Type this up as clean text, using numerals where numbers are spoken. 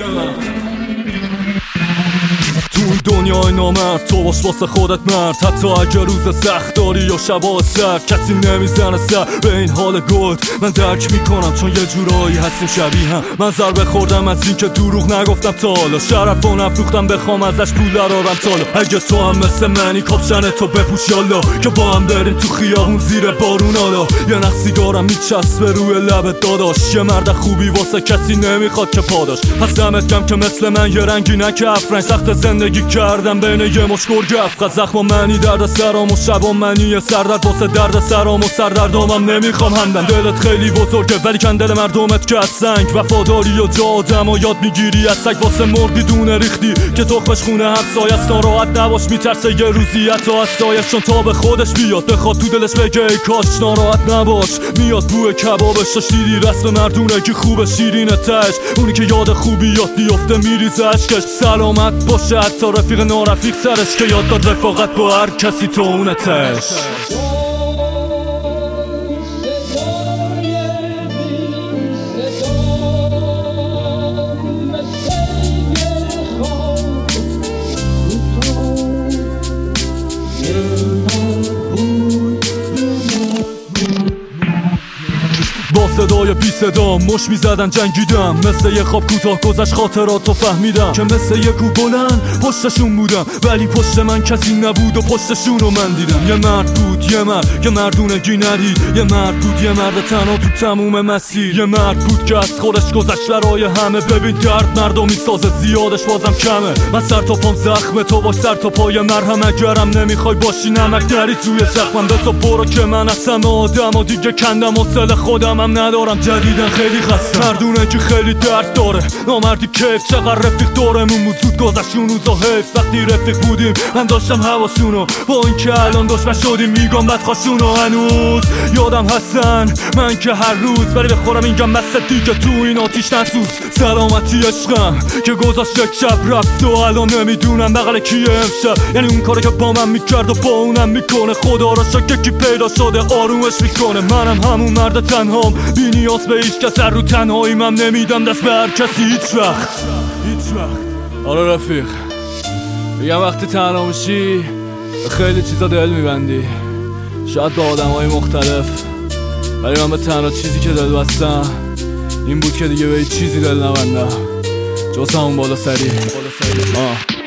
تو این دنیای نامرد تو باش واسه خودت مرد، حتی اگه روز سخت داری یا شبا سرد کسی نمیزنه سر به این حال گلد. من درک میکنم چون یه جورایی هستیم شبیه هم. من ضربه خوردم از این که دروغ نگفتم تا حالا، شرف و نفروختم بخوام ازش پول درارم تالا. اگه تو هم مثل منی کاپشن تو بپوش یالا، که با هم بریم تو خیابون زیر بارون حالا. یه نخ سیگارم میچسبه روی لبت داداش، یه مرد خوبی واسه کسی نمیخواد که پاداش. پس دمت گم که مثل من یه رنگی نکفرنگ، سخت زندگی کردم بین یه مش گرگ افغان. زخم منی درد سرام و شبام منی سردرد، واسه درد سرام و سردردامم نمیخوام همدم. دلت خیلی بزرگه ولی کندل مردمت که از سنگ، وفاداری و جا آدم و یاد میگیری از سگ. واسه مرغی دونه ریختی که تخمش خونه همسایه است، ناراحت نباش میترسه یه روزی حتی از سایش، چون تا به خودش بیاد بخواد تو دلش بگه ای کاش. ناراحت نباش میاد بوی کبابش، داشت دیدی رسم مردونه که خوبه شیرینه تش، اونی که یاد خوبی یاد بیفته میریزه اشکش. سلامت باشه حتی رفیق نارفیق سرش، که یاد داد رفاقت با هر کسی تو اونتش. با صدای بی صدا مش میزدن جنگیدم، مثل یه خواب کوتاه گذشت خاطراتو فهمیدم، که مثل یه کوه بلند پشتشون بودم ولی پشت من کسی نبود و پشتشونو من دیدم. یه مرد بود یه مردونگی ندید، یه مرد بود یه مرد تنها تو تموم مسیر، یه مرد بود که از خودش گذشت برای همه. ببین درد مردمی سازه زیادش بازم کمه، من سر تا پام زخمه تو باش سر تا پای مرهم. اگرم نمیخوای باشی نمک نریز روی زخمم، بذار برو که من از همه آدم و دیگه کندم حوصله خودم هم ندارم. جدیدن خیلی خستم، مردونه که خیلی درد داره، نامردی کیف چقدر رفیق دارمون بود زود گذشت اون روزا حیف. وقتی رفیق بودیم من داشتم حواسونو، با این که الان دشمن شدیم میگم بدخواشونو. هنوز یادم هستن من که هر روز ولی بخورم اینجا مثل دیگه تو این آتیش نسوز. سلامتی عشقم که گذاشت یک شب رفت و الان نمیدونم بغل کیه امشب، یعنی اون کاری که با من میکرد و با اونم میکنه. خدا را شکر کی پیدا شده آرومش میکنه. منم همون مرد تنهام بی نیاز به هیچ کس، رو تنهاییم هم نمیدم دست به هر کسی هیچ وقت. آره رفیق یه وقتی تنها میشی خیلی چیزا دل میبندی، شاید با آدمای مختلف، ولی من به تنها چیزی که دل بستم این بود که دیگه به هیچ چیزی دل نبندم جز همون بالا سری.